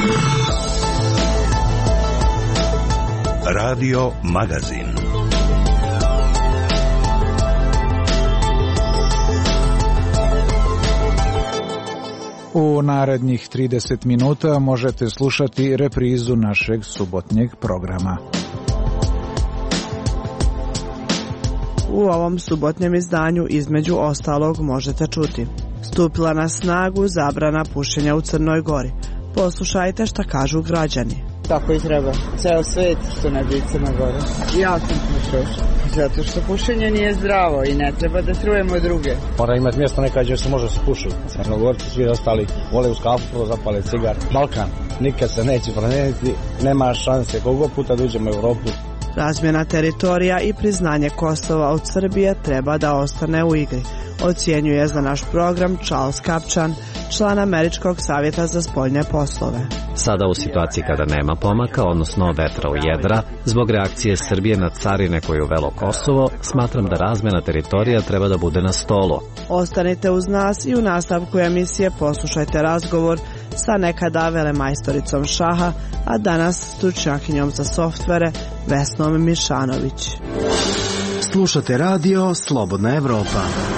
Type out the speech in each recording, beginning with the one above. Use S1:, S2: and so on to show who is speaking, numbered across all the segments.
S1: Radio Magazin.
S2: U narednih 30 minuta možete slušati reprizu našeg subotnjeg programa.
S3: U ovom subotnjem izdanju između ostalog možete čuti: stupila na snagu zabrana pušenja u Crnoj Gori. Poslušajte šta kažu građani.
S4: Tako i treba. Ceo svet što ne bi Crna Gora. Ja sam pušač. Zato što pušenje nije zdravo i ne treba da trujemo druge.
S5: Mora imati mjesto neka gdje se može se pušiti. Crnogorci svi ostali vole uz kafu prvo zapale cigar. Balkan nikad se neće promijeniti. Nema šanse koliko puta da uđemo u Europu.
S3: Razmjena teritorija i priznanje Kosova od Srbije treba da ostane u igri, ocjenjuje za naš program Charles Kapčan, član Američkog savjeta za spoljne poslove.
S6: Sada u situaciji kada nema pomaka, odnosno vetra u jedra, zbog reakcije Srbije na carine koje je uvelo Kosovo, smatram da razmjena teritorija treba da bude na stolu.
S3: Ostanite uz nas i u nastavku emisije poslušajte razgovor sa nekada velemajstoricom šaha, a danas stručnjakinjom za softvere Vesnom Mišanović.
S7: Slušate radio Slobodna Evropa.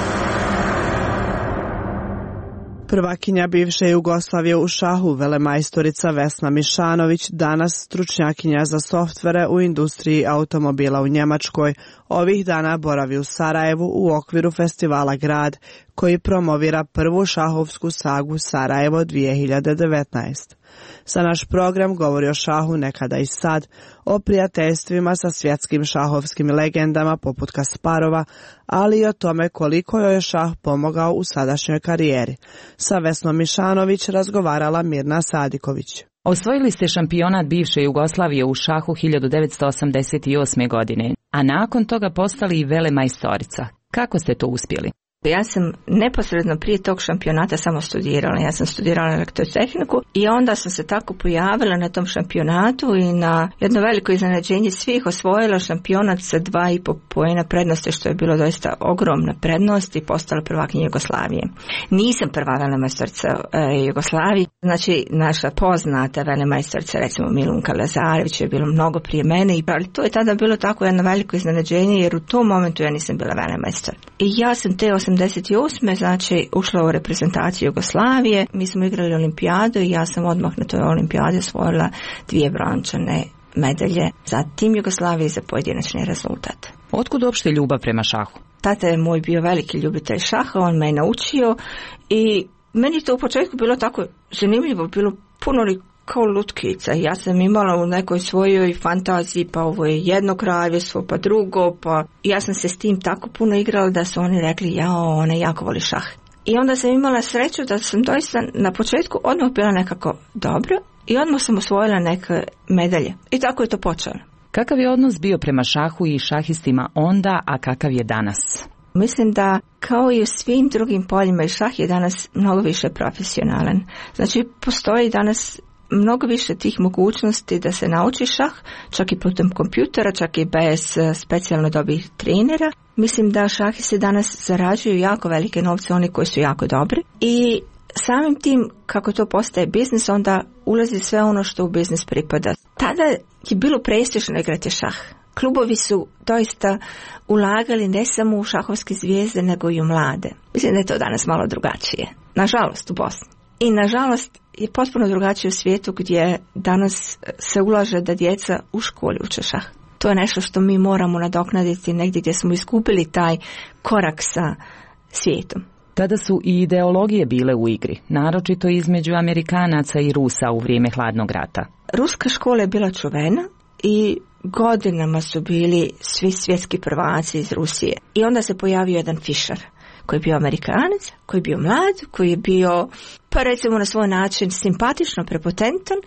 S3: Prvakinja bivše Jugoslavije u šahu, velemajstorica Vesna Mišanović, danas stručnjakinja za softvere u industriji automobila u Njemačkoj, ovih dana boravi u Sarajevu u okviru festivala Grad, koji promovira prvu šahovsku sagu Sarajevo 2019. Za naš program govori o šahu nekada i sad, o prijateljstvima sa svjetskim šahovskim legendama poput Kasparova, ali i o tome koliko joj je šah pomogao u sadašnjoj karijeri. Sa Vesnom Mišanović razgovarala Mirna Sadiković.
S8: Osvojili ste šampionat bivše Jugoslavije u šahu 1988. godine, a nakon toga postali i velemajstorica. Kako ste to uspjeli?
S9: Ja sam neposredno prije tog šampionata samo studirala. Ja sam studirala elektrotehniku i onda sam se tako pojavila na tom šampionatu i na jedno veliko iznenađenje svih osvojila šampionat sa 2,5 poena prednosti, što je bilo doista ogromna prednost i postala prvakinja Jugoslavije. Nisam prva velemajstorica Jugoslavije, znači naša poznata velemajstorica, recimo Milunka Lazarević, je bilo mnogo prije mene, ali to je tada bilo tako jedno veliko iznenađenje jer u tom momentu ja nisam bila velemajstor. I ja sam te 88. znači ušla u reprezentaciju Jugoslavije, mi smo igrali olimpijadu i ja sam odmah na toj olimpijadi osvojila 2 brončane medalje za tim Jugoslavije i za pojedinačni rezultat.
S8: Otkud uopšte ljubav prema šahu?
S9: Tata je moj bio veliki ljubitelj šaha, on me je naučio i meni to u početku bilo tako zanimljivo, bilo puno kao lutkica. Ja sam imala u nekoj svojoj fantaziji, pa ovo je jedno kraljevstvo, pa drugo, pa ja sam se s tim tako puno igrala da su oni rekli, jao, ona jako voli šah. I onda sam imala sreću da sam doista na početku odmah bila nekako dobro i odmah sam osvojila neke medalje. I tako je to počelo.
S8: Kakav je odnos bio prema šahu i šahistima onda, a kakav je danas?
S9: Mislim da kao i u svim drugim poljima i šah je danas mnogo više profesionalan. Znači postoji danas mnogo više tih mogućnosti da se nauči šah, čak i putem kompjutera, čak i bez specijalno dobrih trenera. Mislim da šahisti danas zarađuju jako velike novce, oni koji su jako dobri. I samim tim, kako to postaje biznis, onda ulazi sve ono što u biznis pripada. Tada je bilo prestižno igrati šah. Klubovi su doista ulagali ne samo u šahovske zvijezde, nego i u mlade. Mislim da je to danas malo drugačije. Nažalost u Bosni. I nažalost je potpuno drugačije u svijetu gdje danas se ulaže da djeca u školi uče šah. To je nešto što mi moramo nadoknaditi negdje gdje smo iskupili taj korak sa svijetom.
S8: Tada su i ideologije bile u igri, naročito između Amerikanaca i Rusa u vrijeme hladnog rata.
S9: Ruska škola je bila čuvena i godinama su bili svi svjetski prvaci iz Rusije. I onda se pojavio jedan Fischer, koji je bio Amerikanac, koji je bio mlad, koji je bio, pa recimo na svoj način, simpatično prepotentan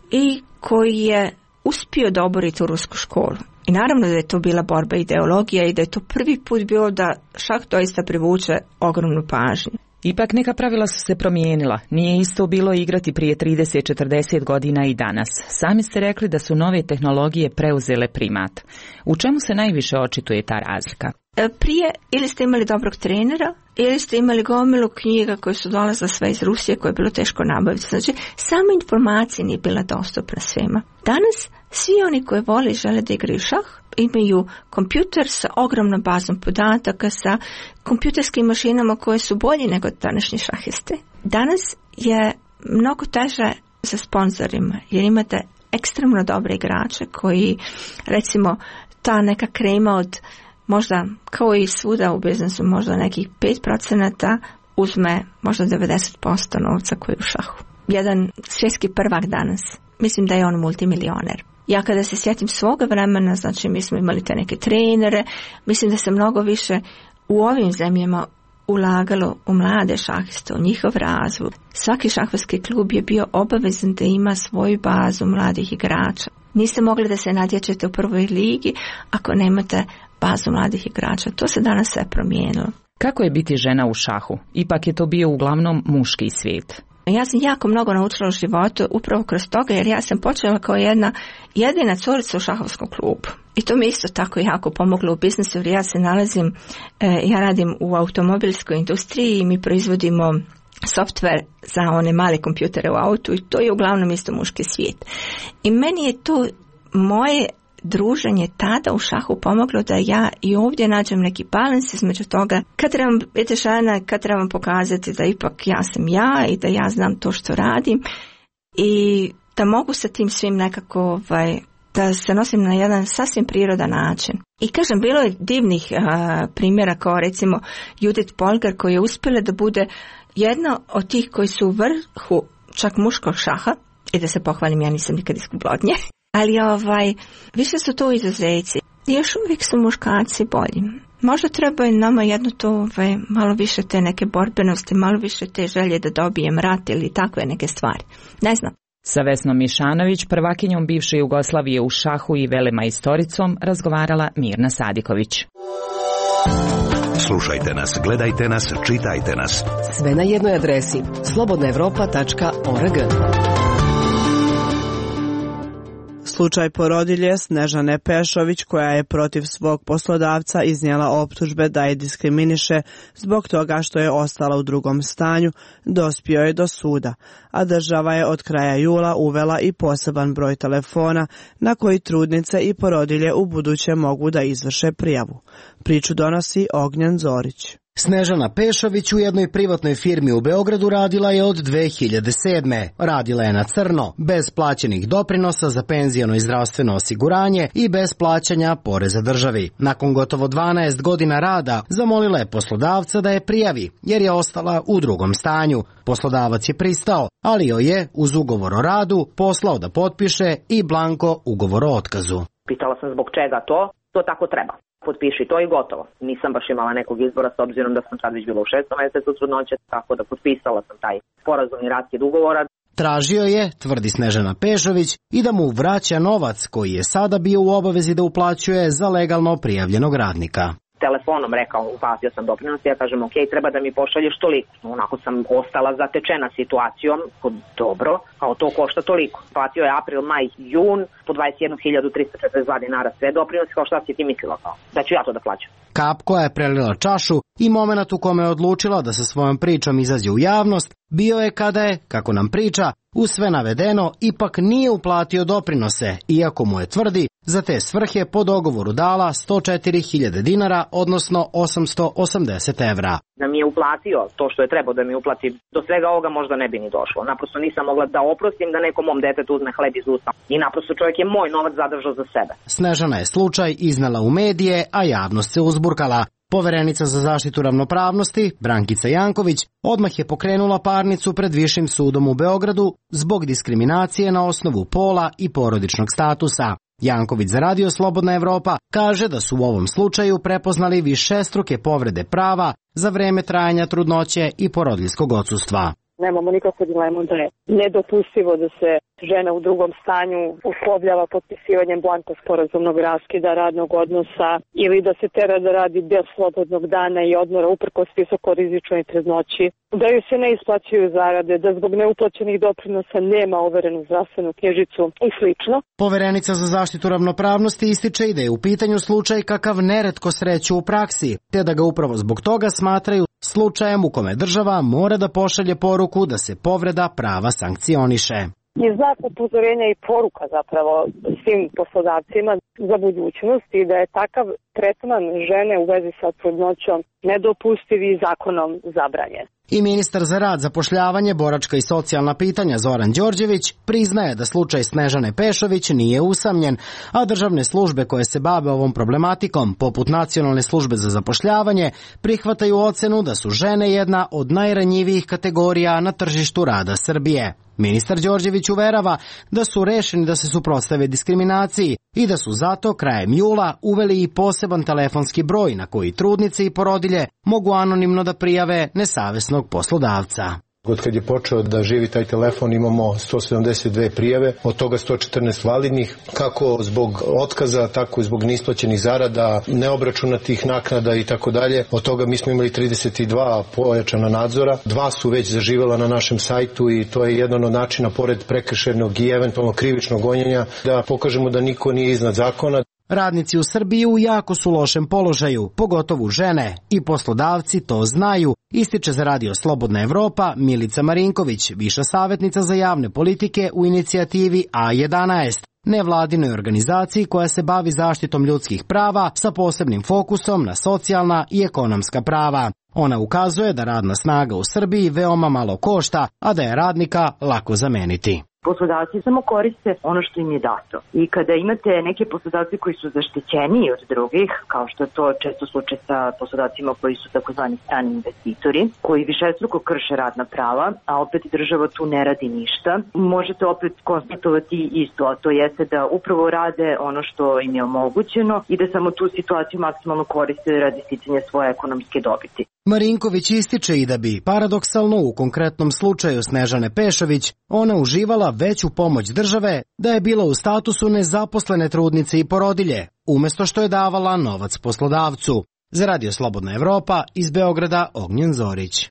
S9: i koji je uspio da obori tu rusku školu. I naravno da je to bila borba ideologija i da je to prvi put bilo da šah doista privuče ogromnu pažnju.
S8: Ipak neka pravila su se promijenila. Nije isto bilo igrati prije 30-40 godina i danas. Sami ste rekli da su nove tehnologije preuzele primat. U čemu se najviše očituje ta razlika?
S9: prije ili ste imali dobrog trenera, ili ste imali gomilu knjiga koje su dolazile sve iz Rusije, koje je bilo teško nabaviti. Znači, sama informacija nije bila dostupna svima. Danas, svi oni koji vole i žele da igraju šah, imaju kompjuter sa ogromnom bazom podataka, sa kompjuterskim mašinama koje su bolji nego današnji šahiste. Danas je mnogo teže sa sponzorima, jer imate ekstremno dobre igrače koji, recimo, ta neka krema od možda, kao i svuda u biznesu, možda nekih 5% uzme možda 90% novca koji je u šahu. Jedan svjetski prvak danas, mislim da je on multimilioner. Ja kada se sjetim svoga vremena, znači mi smo imali te neke trenere, mislim da se mnogo više u ovim zemljama ulagalo u mlade šahiste, u njihov razvoj. Svaki šahvarski klub je bio obavezan da ima svoju bazu mladih igrača. Niste mogli da se natječete u prvoj ligi ako nemate bazu mladih igrača. To se danas sve promijenilo.
S8: Kako je biti žena u šahu? Ipak je to bio uglavnom muški svijet.
S9: Ja sam jako mnogo naučila u životu upravo kroz toga, jer ja sam počela kao jedina curica u šahovskom klubu. I to mi isto tako jako pomoglo u biznesu, jer ja radim u automobilskoj industriji i mi proizvodimo software za one male kompjutere u autu i to je uglavnom isto muški svijet. I meni je to moje druženje tada u šahu pomoglo da ja i ovdje nađem neki balans između toga kad trebam biti žena, kad trebam pokazati da ipak ja sam ja i da ja znam to što radim i da mogu sa tim svim nekako da se nosim na jedan sasvim prirodan način. I kažem, bilo je divnih primjera kao recimo Judith Polgar koja je uspjela da bude jedna od tih koji su u vrhu čak muškog šaha i da se pohvalim, ja nisam nikad izgubila od nje. Ali više su to izuzeci. Još uvijek su muškarci bolji. Možda treba i nama jedno to malo više te neke borbenosti, malo više te želje da dobijem rat ili takve neke stvari. Ne znam.
S8: Sa Vesnom Mišanović, prvakinjom bivše Jugoslavije u šahu i velemajstoricom, razgovarala Mirna Sadiković.
S1: Slušajte nas, gledajte nas, čitajte nas.
S10: Sve na jednoj adresi slobodnaevropa.org.
S3: Slučaj porodilje Snežane Pešović, koja je protiv svog poslodavca iznijela optužbe da je diskriminiše zbog toga što je ostala u drugom stanju, dospio je do suda, a država je od kraja jula uvela i poseban broj telefona na koji trudnice i porodilje u buduće mogu da izvrše prijavu. Priču donosi Ognjen Zorić.
S11: Snežana Pešović u jednoj privatnoj firmi u Beogradu radila je od 2007. Radila je na crno, bez plaćenih doprinosa za penziono i zdravstveno osiguranje i bez plaćanja poreza državi. Nakon gotovo 12 godina rada zamolila je poslodavca da je prijavi, jer je ostala u drugom stanju. Poslodavac je pristao, ali joj je uz ugovor o radu poslao da potpiše i blanko ugovor o otkazu.
S12: Pitala sam zbog čega to tako treba. Potpiši to i gotovo. Nisam baš imala nekog izbora s obzirom da sam sad već bila u 6. mjesecu trudnoće, tako da potpisala sam taj sporazumni raskid ugovora.
S11: Tražio je, tvrdi Snežana Pešović, i da mu vraća novac koji je sada bio u obavezi da uplaćuje za legalno prijavljenog radnika.
S12: Telefonom rekao, uplatio sam doprinos, ja kažem ok, treba da mi pošalješ toliko. Onako sam ostala zatečena situacijom, dobro, kao to košta toliko. Platio je april, maj, jun, po 21.342 dinara sve doprinos, kao šta si ti mislila kao, da ću ja to da plaćam.
S11: Kap koja je prelila čašu i moment u kome je odlučila da sa svojom pričom izađe u javnost, bio je kada je, kako nam priča, uz sve navedeno ipak nije uplatio doprinose, iako mu je tvrdi za te svrhe po dogovoru dala 104.000 dinara, odnosno 880 evra.
S12: Da mi je uplatio to što je trebao da mi uplati, do svega ovoga možda ne bi ni došlo. Naprosto nisam mogla da oprostim da nekom mom detetu uzme hleb iz usta. I naprosto čovjek je moj novac zadržao za sebe.
S11: Snežana je slučaj iznala u medije, a javnost se uzburkala. Poverenica za zaštitu ravnopravnosti, Brankica Janković, odmah je pokrenula parnicu pred Višim sudom u Beogradu zbog diskriminacije na osnovu pola i porodičnog statusa. Janković za Radio Slobodna Evropa kaže da su u ovom slučaju prepoznali višestruke povrede prava za vreme trajanja trudnoće i porodiljskog odsustva.
S13: Nemamo nikakvu dilemu da je nedopustivo da se žena u drugom stanju uslovljava potpisivanjem blanko sporazumnog raskida radnog odnosa ili da se tera da radi bez slobodnog dana i odmora uprkos visokorizičnoj trudnoći, da ju se ne isplaćuju zarade, da zbog neuplaćenih doprinosa nema overenu zdravstvenu knjižicu i slično.
S11: Poverenica za zaštitu ravnopravnosti ističe i da je u pitanju slučaj kakav neretko sreću u praksi, te da ga upravo zbog toga smatraju slučajem u kome država mora da pošalje poruku da se povreda prava sankcioniše.
S13: Je znak upozorenja i poruka zapravo svim poslodavcima za budućnost i da je takav tretman žene u vezi sa trudnoćom nedopustiv i zakonom zabranjen.
S11: I ministar za rad, zapošljavanje, boračka i socijalna pitanja Zoran Đorđević priznaje da slučaj Snežane Pešović nije usamljen, a državne službe koje se bave ovom problematikom, poput Nacionalne službe za zapošljavanje, prihvataju ocenu da su žene jedna od najranjivijih kategorija na tržištu rada Srbije. Ministar Đorđević uverava da su rešeni da se suprotstave diskriminaciji i da su zato krajem jula uveli i poseban telefonski broj na koji trudnice i porodilje mogu anonimno da prijave nesavesnog poslodavca.
S14: Od kad je počeo da živi taj telefon imamo 172 prijave, od toga 114 validnih, kako zbog otkaza, tako i zbog neisplaćenih zarada, neobračunatih naknada i tako dalje. Od toga mi smo imali 32 pojačana nadzora, 2 su već zaživela na našem sajtu i to je jedan od načina, pored prekršajnog i eventualno krivičnog gonjenja, da pokažemo da niko nije iznad zakona.
S11: Radnici u Srbiji u jako su lošem položaju, pogotovo žene, i poslodavci to znaju, ističe za Radio Slobodna Evropa Milica Marinković, viša savjetnica za javne politike u inicijativi A11, nevladinoj organizaciji koja se bavi zaštitom ljudskih prava sa posebnim fokusom na socijalna i ekonomska prava. Ona ukazuje da radna snaga u Srbiji veoma malo košta, a da je radnika lako zameniti.
S15: Poslodavci samo koriste ono što im je dato. I kada imate neke poslodavce koji su zaštićeniji od drugih, kao što je to često slučaj sa poslodavcima koji su takozvani strani investitori, koji višestruko krše radna prava, a opet država tu ne radi ništa, možete opet konstatovati isto, a to jeste da upravo rade ono što im je omogućeno i da samo tu situaciju maksimalno koriste radi sticanja svoje ekonomske dobiti.
S11: Marinković ističe i da bi, paradoksalno u konkretnom slučaju Snežane Pešović, ona uživala veću pomoć države da je bila u statusu nezaposlene trudnice i porodilje, umesto što je davala novac poslodavcu. Za Radio Slobodna Evropa iz Beograda Ognjen Zorić.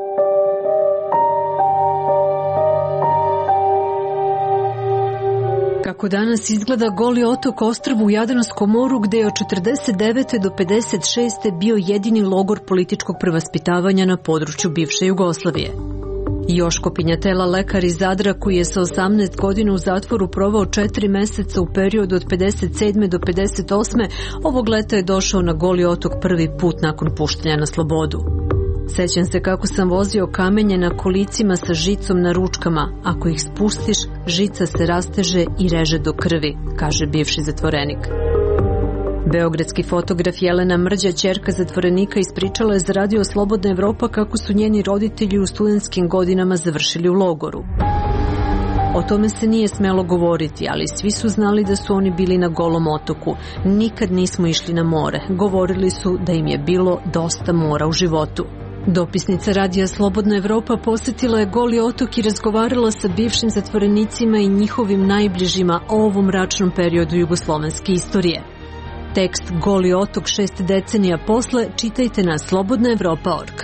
S16: Kako danas izgleda Goli otok ostrvo u Jadranskom moru gde je od 49. do 56. bio jedini logor političkog prevaspitavanja na području bivše Jugoslavije. Joško Pinjatela, lekar iz Zadra koji je sa 18 godina u zatvoru provao 4 meseca u periodu od 57. do 58. ovog leta je došao na Goli otok prvi put nakon puštanja na slobodu. Sećam se kako sam vozio kamenje na kolicima sa žicom na ručkama. Ako ih spustiš, žica se rasteže i reže do krvi, kaže bivši zatvorenik. Beogradski fotograf Jelena Mrđa, ćerka zatvorenika, ispričala je za Radio Slobodna Evropa kako su njeni roditelji u studentskim godinama završili u logoru. O tome se nije smelo govoriti, ali svi su znali da su oni bili na Golom otoku. Nikad nismo išli na more. Govorili su da im je bilo dosta mora u životu. Dopisnica Radija Slobodna Evropa posjetila je Goli otok i razgovarala sa bivšim zatvorenicima i njihovim najbližima o ovom mračnom periodu jugoslovenske istorije. Tekst Goli otok 6 decenija posle čitajte na slobodnaevropa.org.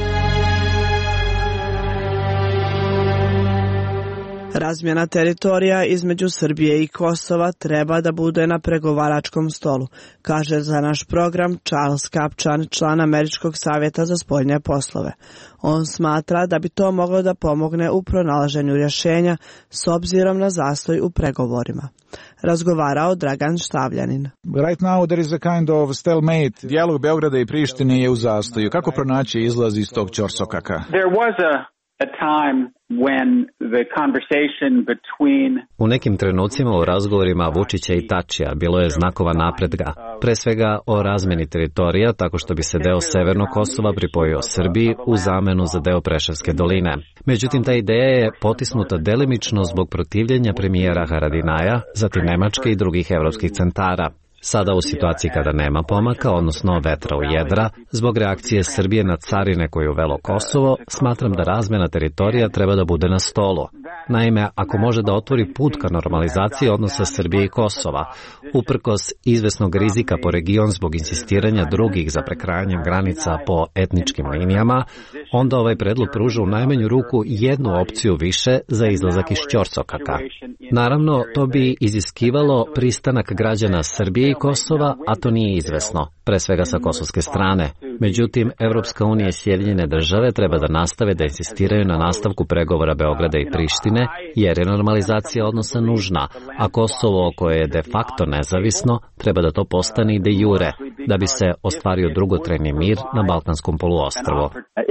S3: Razmjena teritorija između Srbije i Kosova treba da bude na pregovaračkom stolu, kaže za naš program Charles Kapčan, član Američkog savjeta za spoljne poslove. On smatra da bi to moglo da pomogne u pronalaženju rješenja s obzirom na zastoj u pregovorima. Razgovarao Dragan Štavljanin.
S2: Right now there is a kind of stalemate. Dijalog Beograda i Prištine je u zastoju. Kako pronaći izlaz iz tog ćorsokaka?
S17: There was a time when the conversation between...
S6: U nekim trenucima u razgovorima Vučića i Tačija bilo je znakova napretka, pre svega o razmeni teritorija tako što bi se deo Severnog Kosova pripojio Srbiji u zamenu za deo Preševske doline. Međutim, ta ideja je potisnuta delimično zbog protivljenja premijera Haradinaja, zatim Nemačke i drugih evropskih centara. Sada u situaciji kada nema pomaka, odnosno vetra u jedra, zbog reakcije Srbije na carine koju uvelo Kosovo, smatram da razmena teritorija treba da bude na stolu. Naime, ako može da otvori put ka normalizaciji odnosa Srbije i Kosova, uprkos izvesnog rizika po region zbog insistiranja drugih za prekrajanjem granica po etničkim linijama, onda ovaj predlog pruža u najmanju ruku jednu opciju više za izlazak iz ćorsokaka. Naravno, to bi iziskivalo pristanak građana Srbije i Kosova, a to nije izvesno, pre svega sa kosovske strane. Međutim, Evropska unija i Sjedinjene države treba da nastave da insistiraju na nastavku pregovora Beograda i Prištine, jer je normalizacija odnosa nužna, a Kosovo, koje je de facto nezavisno, treba da to postane i de jure, da bi se ostvario dugotrajni mir na Balkanskom poluostrvu.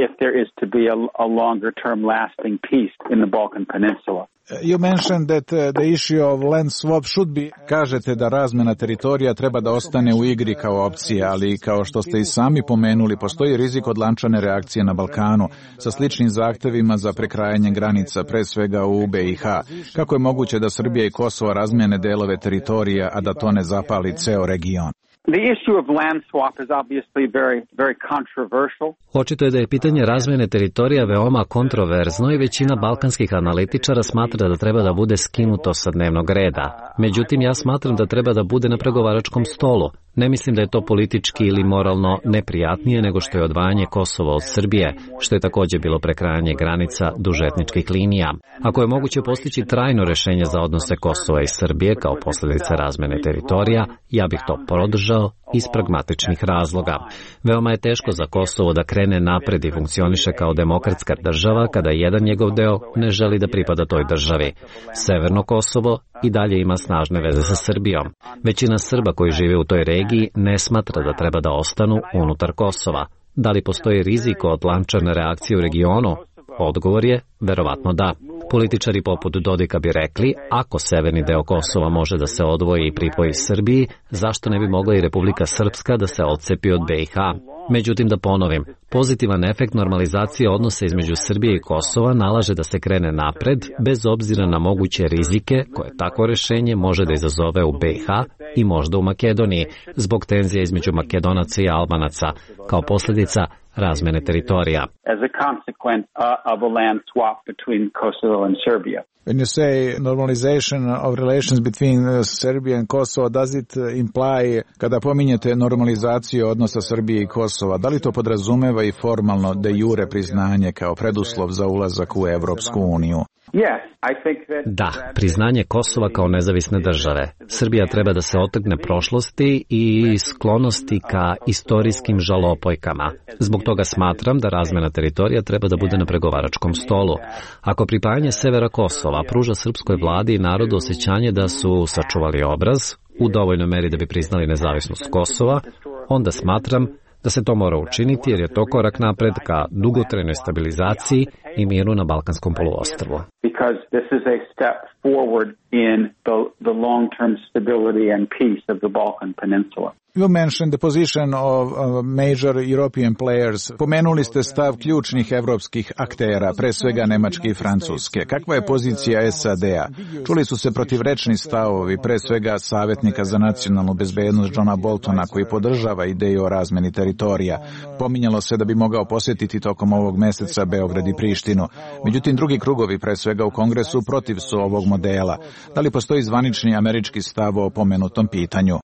S2: You mentioned that the issue of land swap should be... Kažete da razmena teritorija treba da ostane u igri kao opcija, ali kao što ste i sami pomenuli, postoji rizik od lančane reakcije na Balkanu sa sličnim zahtevima za prekrajanje granica, pre svega u BiH. Kako je moguće da Srbija i Kosovo razmene delove teritorija, a da to ne zapali ceo region?
S17: The issue of land swap is obviously very controversial.
S6: Očito je da je pitanje razmene teritorija veoma kontroverzno i većina balkanskih analitičara smatra da treba da bude skinuto sa dnevnog reda. Međutim, ja smatram da treba da bude na pregovaračkom stolu. Ne mislim da je to politički ili moralno neprijatnije nego što je odvajanje Kosova od Srbije, što je takođe bilo prekrajanje granica duž etničkih linija. Ako je moguće postići trajno rešenje za odnose Kosova i Srbije kao posledica razmene teritorija, ja bih to podržao iz pragmatičnih razloga. Veoma je teško za Kosovo da krene napred i funkcioniše kao demokratska država kada jedan njegov deo ne želi da pripada toj državi. Severno Kosovo i dalje ima snažne veze sa Srbijom. Većina Srba koji žive u toj regiji ne smatra da treba da ostanu unutar Kosova. Da li postoji rizik od lančane reakcije u regionu? Odgovor je verovatno da. Političari poput Dodika bi rekli, ako severni deo Kosova može da se odvoji i pripoji Srbiji, zašto ne bi mogla i Republika Srpska da se odcepi od BiH? Međutim, da ponovim, pozitivan efekt normalizacije odnosa između Srbije i Kosova nalaže da se krene napred, bez obzira na moguće rizike koje tako rešenje može da izazove u BiH i možda u Makedoniji, zbog tenzija između Makedonaca i Albanaca, kao posljedica razmene teritorija.
S17: As a consequence of a land swap between Kosovo and Serbia.
S2: When you say normalization of relations between Serbia and Kosovo, does it imply, kada pominjete normalizaciju odnosa Srbije i Kosova, da li to podrazumeva i formalno de jure priznanje kao preduslov za ulazak u Evropsku uniju?
S6: Da, priznanje Kosova kao nezavisne države. Srbija treba da se otrgne prošlosti i sklonosti ka istorijskim žalopojkama. Zbog toga smatram da razmena teritorija treba da bude na pregovaračkom stolu. Ako pripajanje severa Kosova pruža srpskoj vladi i narodu osjećanje da su sačuvali obraz, u dovoljnoj meri da bi priznali nezavisnost Kosova, onda smatram da se to mora učiniti jer je to korak napred ka dugotrajnoj stabilizaciji i miru na Balkanskom poluostrvu.
S17: Because this is a step forward in the long-term stability and peace of the Balkan Peninsula.
S2: You mentioned the position of major European players. Pomenuli ste stav ključnih evropskih aktera, pre svega Nemačke i Francuske. Kakva je pozicija SAD-a? Čuli su se protivrečni stavovi, pre svega savjetnika za nacionalnu bezbednost Johna Boltona, koji podržava ideju o razmeni teritorija. Pominjalo se da bi mogao posjetiti tokom ovog meseca Beograd i Prištinu. Međutim, drugi krugovi, pre svega u Kongresu, protiv su ovog modela. Da li postoji zvanični američki stav o pomenutom pitanju?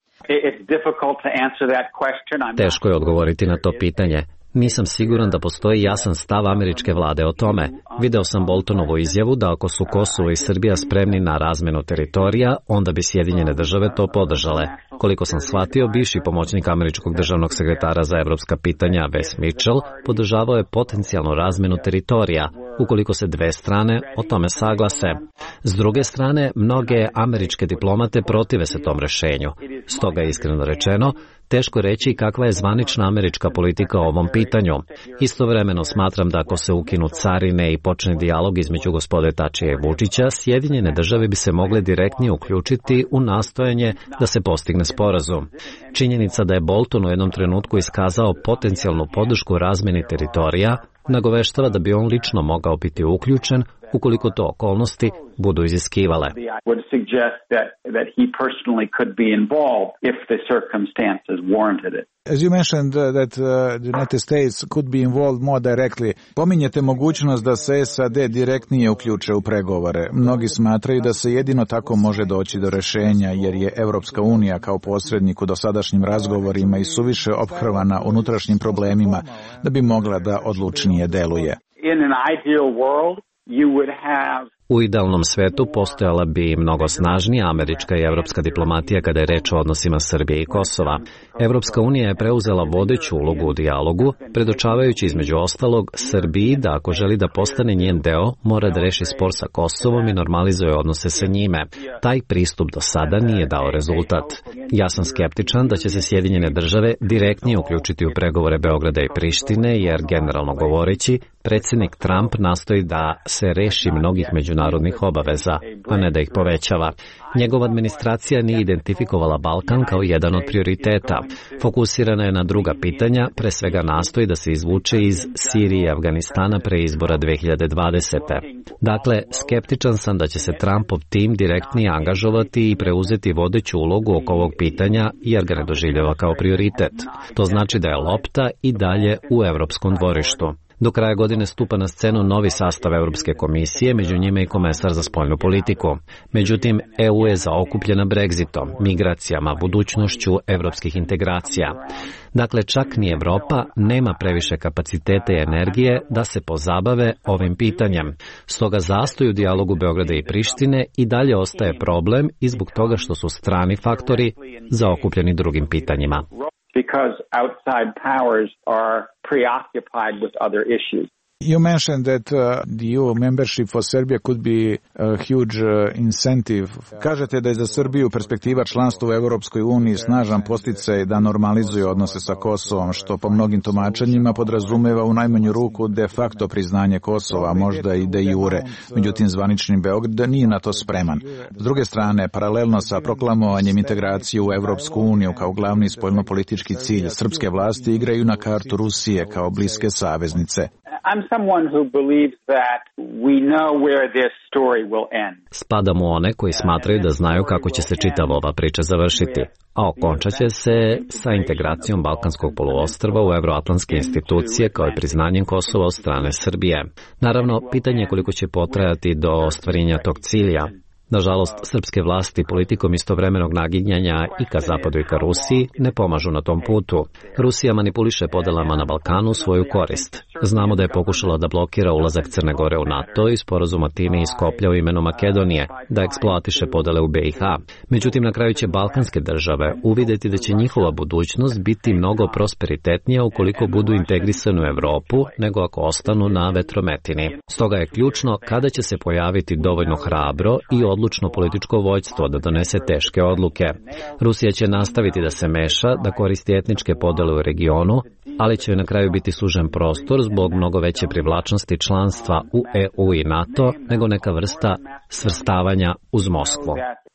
S6: Teško je odgovoriti na to pitanje. Nisam siguran da postoji jasan stav američke vlade o tome. Video sam Boltonovu izjavu da ako su Kosovo i Srbija spremni na razmenu teritorija, onda bi Sjedinjene države to podržale. Koliko sam shvatio, bivši pomoćnik američkog državnog sekretara za evropska pitanja Wes Mitchell podržavao je potencijalnu razmenu teritorija, ukoliko se dve strane o tome saglase. S druge strane, mnoge američke diplomate protive se tom rešenju. Stoga, iskreno rečeno, teško reći kakva je zvanična američka politika o ovom pitanju. Istovremeno smatram da ako se ukinu carine i počne dijalog između gospode Tačija i Vučića, Sjedinjene države bi se mogle direktnije uključiti u nastojanje da se postigne sporazum. Činjenica da je Bolton u jednom trenutku iskazao potencijalnu podršku razmeni teritorija nagoveštava da bi on lično mogao biti uključen ukoliko to okolnosti budu iziskivale.
S2: As you mentioned that the United States could be involved more directly, pominjete mogućnost da se SAD direktnije uključe u pregovore. Mnogi smatraju da se jedino tako može doći do rešenja, jer je Evropska unija kao posrednik u dosadašnjim razgovorima i suviše ophrvana unutrašnjim problemima da bi mogla da odlučnije deluje.
S6: U idealnom svetu postojala bi mnogo snažnija američka i evropska diplomatija kada je reč o odnosima Srbije i Kosova. Evropska unija je preuzela vodeću ulogu u dijalogu, predočavajući između ostalog Srbiji da ako želi da postane njen deo, mora da reši spor sa Kosovom i normalizuje odnose sa njime. Taj pristup do sada nije dao rezultat. Ja sam skeptičan da će se Sjedinjene države direktnije uključiti u pregovore Beograda i Prištine, jer generalno govoreći, predsjednik Trump nastoji da se reši mnogih međunarodnih obaveza, a ne da ih povećava. Njegova administracija nije identifikovala Balkan kao jedan od prioriteta. Fokusirana je na druga pitanja, pre svega nastoji da se izvuče iz Sirije i Afganistana pre izbora 2020. Dakle, skeptičan sam da će se Trumpov tim direktnije angažovati i preuzeti vodeću ulogu oko ovog pitanja, jer ga ne doživljava kao prioritet. To znači da je lopta i dalje u evropskom dvorištu. Do kraja godine stupa na scenu novi sastav Europske komisije, među njima i komesar za spoljnu politiku. Međutim, EU je zaokupljena Brexitom, migracijama, budućnošću evropskih integracija. Dakle, čak ni Evropa nema previše kapacitete i energije da se pozabave ovim pitanjem. Stoga zastoj u dijalogu Beograda i Prištine i dalje ostaje problem i zbog toga što su strani faktori zaokupljeni drugim pitanjima.
S17: Because outside powers are preoccupied with other issues.
S2: You mentioned that the EU membership for Serbia could be a huge incentive. Kažete da je za Srbiju perspektiva članstva u Europskoj uniji snažan podsticaj da normalizuje odnose sa Kosovom, što po mnogim tumačenjima podrazumeva u najmanju ruku de facto priznanje Kosova, možda i de jure. Međutim, zvanični Beograd nije na to spreman. S druge strane, paralelno sa proklamovanjem integracije u Europsku uniju kao glavni spoljnopolitički cilj, srpske vlasti igraju na kartu Rusije kao bliske saveznice.
S17: I'm someone who believes that we know where this story will end.
S6: Spadam u one koji smatraju da znaju kako će se čitava ova priča završiti, a okončat će se sa integracijom Balkanskog poluostrva u evroatlantske institucije kao i priznanjem Kosova od strane Srbije. Naravno, pitanje je koliko će potrajati do ostvarenja tog cilja. Nažalost, srpske vlasti politikom istovremenog naginjanja i ka Zapadu i ka Rusiji ne pomažu na tom putu. Rusija manipuliše podelama na Balkanu u svoju korist. Znamo da je pokušala da blokira ulazak Crne Gore u NATO i sporazum Atine iz Skoplja u imenu Makedonije, da eksploatiše podele u BiH. Međutim, na kraju će balkanske države uvideti da će njihova budućnost biti mnogo prosperitetnija ukoliko budu integrisane u Evropu nego ako ostanu na vetrometini. Stoga je ključno kada će se pojaviti dovoljno hrabro i odlučno političko vođstvo da donese teške odluke. Rusija će nastaviti da se meša, da koristi etničke podele u regionu, ali će na kraju biti sužen prostor zbog mnogo veće privlačnosti članstva u EU i NATO nego neka vrsta svrstavanja uz Moskvu.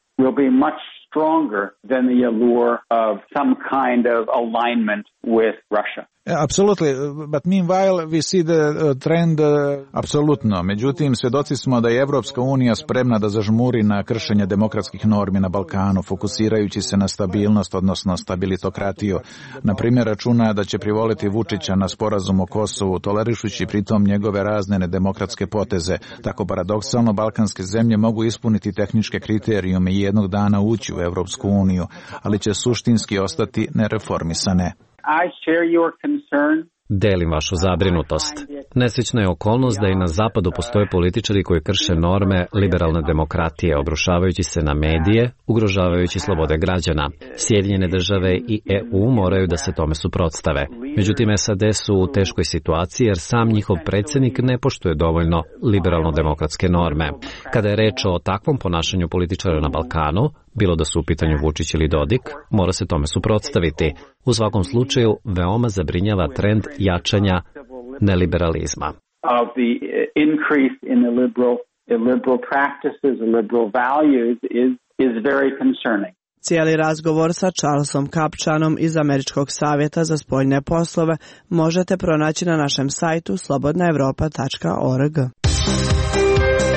S17: Stronger than the allure of some kind of alignment with Russia.
S2: Absolutely, but meanwhile we see the trend apsolutno. Međutim, svjedoci smo da je Evropska unija spremna da zažmuri na kršenje demokratskih normi na Balkanu, fokusirajući se na stabilnost, odnosno stabilitokratiju. Na primjer, računa da će privoliti Vučića na sporazum o Kosovu, tolerišući pritom njegove razne nedemokratske poteze. Tako paradoksalno, balkanske zemlje mogu ispuniti tehničke kriterijume i jednog dana ući u Evropsku uniju, ali će suštinski ostati nereformisane.
S17: I share your concern.
S6: Delim vašu zabrinutost. Nesrećna je okolnost da i na zapadu postoje političari koji krše norme liberalne demokratije, obrušavajući se na medije, ugrožavajući slobode građana. Sjedinjene države i EU moraju da se tome suprotstave. Međutim, SAD su u teškoj situaciji jer sam njihov predsjednik ne poštuje dovoljno liberalno-demokratske norme. Kada je reč o takvom ponašanju političara na Balkanu, bilo da su u pitanju Vučić ili Dodik, mora se tome suprotstaviti. U svakom slučaju, veoma zabrinjava trend jačanja neliberalizma.
S17: Of the increase in the liberal practices, liberal values is very concerning.
S3: Cijeli razgovor sa Charlesom Kapčanom iz Američkog savjeta za spoljne poslove možete pronaći na našem sajtu slobodnaevropa.org.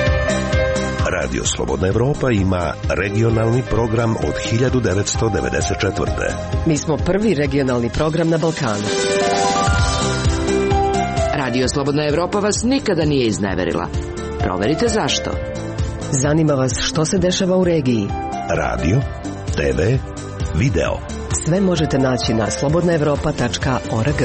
S1: Radio Slobodna Evropa ima regionalni program od 1994.
S10: Mi smo prvi regionalni program na Balkanu.
S18: Radio Slobodna Evropa vas nikada nije izneverila. Proverite zašto.
S10: Zanima vas što se dešava u regiji.
S1: Radio, TV, video.
S10: Sve možete naći na slobodnaevropa.org.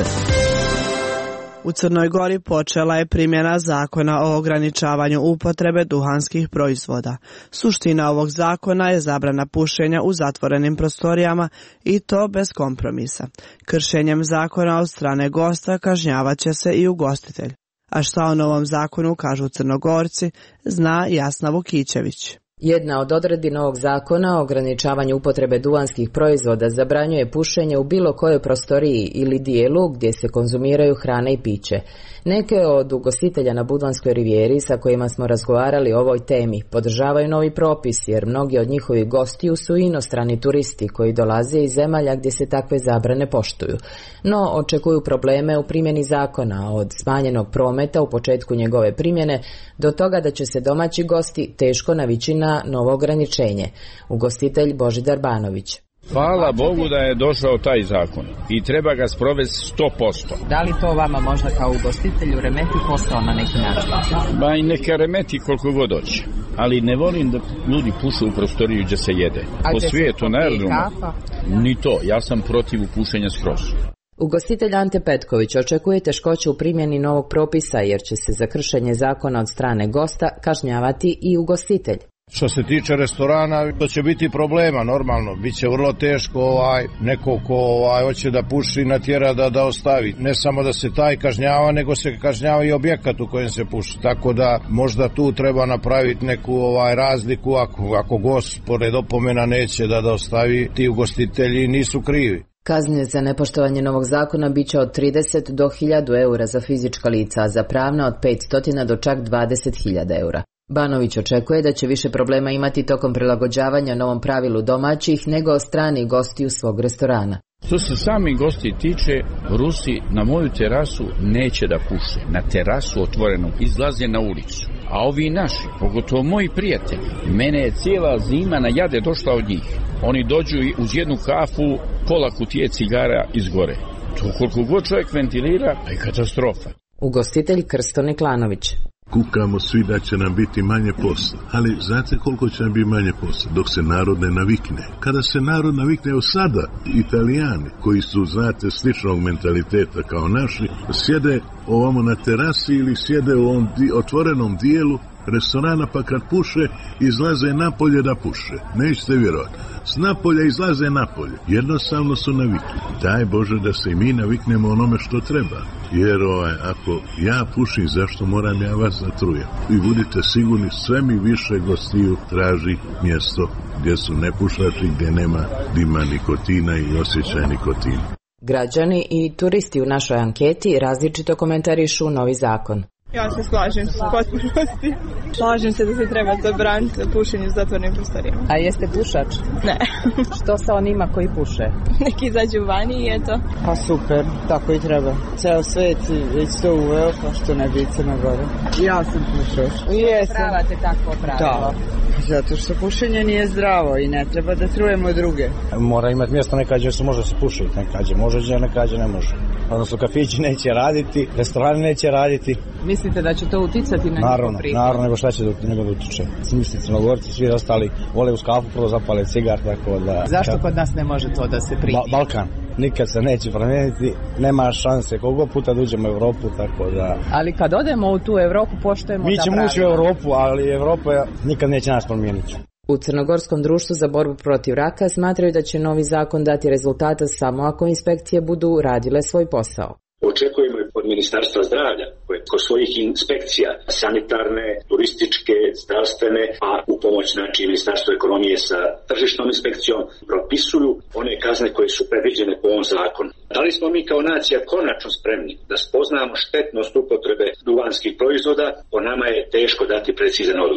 S3: U Crnoj Gori počela je primjena zakona o ograničavanju upotrebe duhanskih proizvoda. Suština ovog zakona je zabrana pušenja u zatvorenim prostorijama i to bez kompromisa. Kršenjem zakona od strane gosta kažnjavaće se i ugostitelj. A šta o novom zakonu kažu Crnogorci, zna Jasna Vukićević.
S19: Jedna od odredbi novog zakona o ograničavanju upotrebe duvanskih proizvoda zabranjuje pušenje u bilo kojoj prostoriji ili dijelu gdje se konzumiraju hrana i piće. Neke od ugostitelja na Budvanskoj rivijeri sa kojima smo razgovarali o ovoj temi podržavaju novi propis jer mnogi od njihovih gostiju su inostrani turisti koji dolaze iz zemalja gdje se takve zabrane poštuju. No očekuju probleme u primjeni zakona od smanjenog prometa u početku njegove primjene do toga da će se domaći gosti teško navići na novo ograničenje. Ugostitelj Božidar Banović.
S20: Hvala Bogu da je došao taj zakon i treba ga sprovesti 100%.
S19: Da li to vama možda kao ugostitelju remeti posao na neki način?
S20: Ba i neka remeti koliko god hoće. Ali ne volim da ljudi pušu u prostoriju gdje se jede. Po svijetu, na aerodromu. Ni to, ja sam protiv pušenja skroz.
S19: Ugostitelj Ante Petković očekuje teškoće u primjeni novog propisa jer će se za kršenje zakona od strane gosta kažnjavati i ugostitelj.
S21: Što se tiče restorana, to će biti problema, normalno. Biće vrlo teško neko ko hoće da puši natjera da ostavi. Ne samo da se taj kažnjava, nego se kažnjava i objekat u kojem se puši. Tako da možda tu treba napraviti neku razliku ako gost pored opomena neće da ostavi, ti ugostitelji nisu krivi.
S19: Kazne za nepoštovanje novog zakona bit će od 30 do 1000 eura za fizička lica, a za pravna od 500 do čak 20.000 eura. Banović očekuje da će više problema imati tokom prilagođavanja novom pravilu domaćih nego strani gosti u svog restorana.
S20: Što se sami gosti tiče, Rusi na moju terasu neće da puše. Na terasu otvorenu izlaze na ulicu. A ovi naši, pogotovo moji prijatelji, mene je cijela zima na jade došla od njih. Oni dođu i uz jednu kafu, pola kutije cigara izgore. To koliko god čovjek ventilira, je katastrofa.
S19: Ugostitelj Krsto Niklanović.
S22: Kukamo svi da će nam biti manje posla, ali znate koliko će nam biti manje posla? Dok se narod ne navikne. Kada se narod navikne, evo sada, Italijani, koji su, znate, sličnog mentaliteta kao naši, sjede ovamo na terasi ili sjede u ovom otvorenom dijelu restorana, pa kad puše, izlaze napolje da puše. Nećete vjerovati. S napolja izlaze napolje. Jednostavno su navikli. Daj Bože da se i mi naviknemo onome što treba. Jer ako ja pušim, zašto moram ja vas zatrujem? I budite sigurni, sve mi više gostiju traži mjesto gdje su nepušači, gdje nema dima nikotina i osjećaja nikotina.
S19: Građani i turisti u našoj anketi različito komentarišu novi zakon.
S23: Ja se slažem s potpunosti. Slažem se da se treba zabraniti pušenje u zatvorenim prostorijama.
S19: A jeste pušač?
S23: Ne.
S19: Što sa onima koji puše?
S23: Neki izađu vani i eto.
S4: Pa super, tako i treba. Ceo svet već to uveo, pa što ne bi Crna Gora. Ja sam pušač.
S19: Pravate takvo pravilo?
S4: Da. Zato što pušenje nije zdravo i ne treba da trujemo druge.
S5: Mora imati mjesto nekađe se može se pušiti, nekađe može, nekađe ne može. Odnosno kafići neće raditi, restorani neće raditi.
S19: Mislite da će to uticati na njihov prihod?
S5: Naravno, nego šta će nego da utiče. Mislite, Crnogorci, svi ostali vole uz kafu, prvo zapale cigar, tako da...
S19: Zašto kod nas ne može to da se primi?
S5: Balkan. Nikad se neće promijeniti, nema šanse koliko puta da uđemo u Evropu, tako da...
S19: Ali kad odemo u tu Evropu, poštujemo ta pravila.
S5: Mi ćemo ući u Evropu, ali Evropa nikad neće nas promijeniti.
S19: U Crnogorskom društvu za borbu protiv raka smatraju da će novi zakon dati rezultata samo ako inspekcije budu radile svoj posao.
S24: Očekujemo i od Ministarstva zdravlja, koje kod svojih inspekcija, sanitarne, turističke, zdravstvene, a u pomoć Ministarstvo ekonomije sa tržišnom inspekcijom, propisuju one kazne koje su predviđene po ovom zakonu. Da li smo mi kao nacija konačno spremni da spoznamo štetnost upotrebe duvanskih proizvoda, po nama je teško dati precizan odgovor.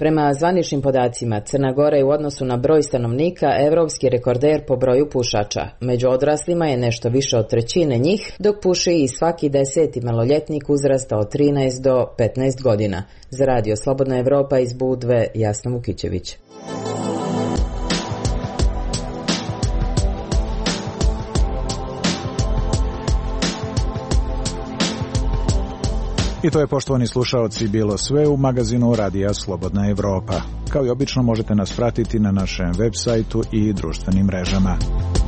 S19: Prema zvaničnim podacima, Crna Gora je u odnosu na broj stanovnika evropski rekorder po broju pušača. Među odraslima je nešto više od trećine njih, dok puši i svaki 10. maloljetnik uzrasta od 13 do 15 godina. Za Radio Slobodna Evropa iz Budve, Jasna Vukićević.
S2: I to je, poštovani slušaoci, bilo sve u magazinu Radija Slobodna Evropa. Kao i obično možete nas pratiti na našem web sajtu i društvenim mrežama.